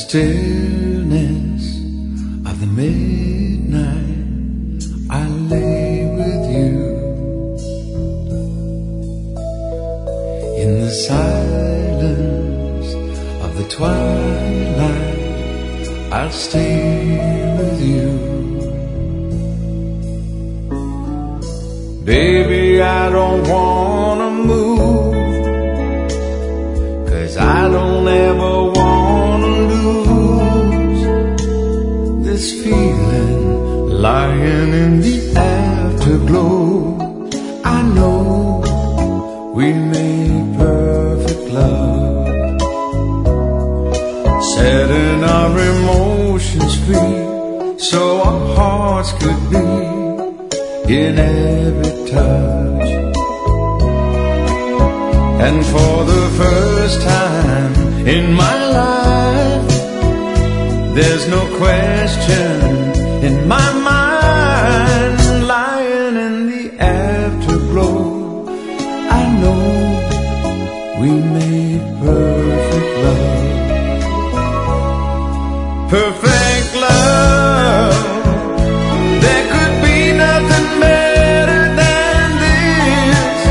stillness of the midnight, I lay with you. In the silence of the twilight, I'll stay with you. Baby, I don't wanna move, 'cause I don't ever wanna lose this feeling lying in the afterglow. I know we made perfect love, setting our emotions free, so our hearts could be in every touch. And for the first time in my life, there's no question in my mind. Lying in the afterglow, I know we made perfect love. Perfect love. There could be nothing better than this.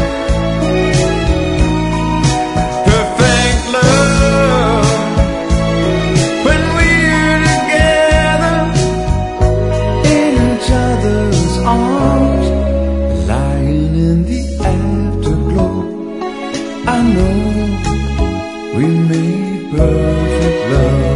Perfect love. When we're together in each other's arms, lying in the afterglow, I know we made perfect love.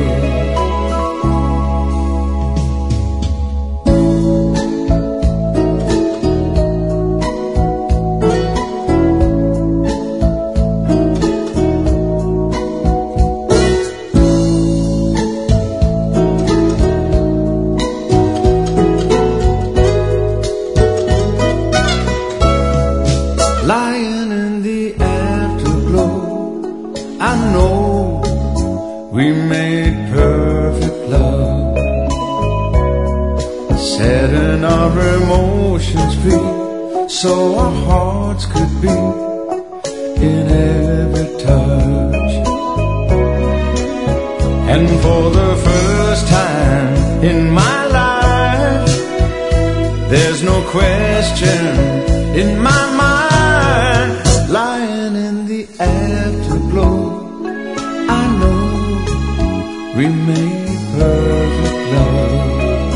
Lying in the afterglow, I know we made perfect love, setting our emotions free, so our hearts could be in every touch. And for the first time in my life, there's no question in my mind. Lying in the afterglow, I know we made perfect love.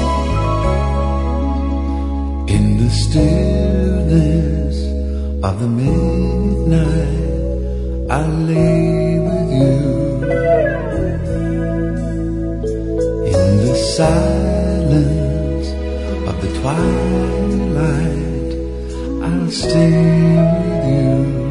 In the stillness of the midnight, I lay with you. In the silence of the twilight, I'll stay with you.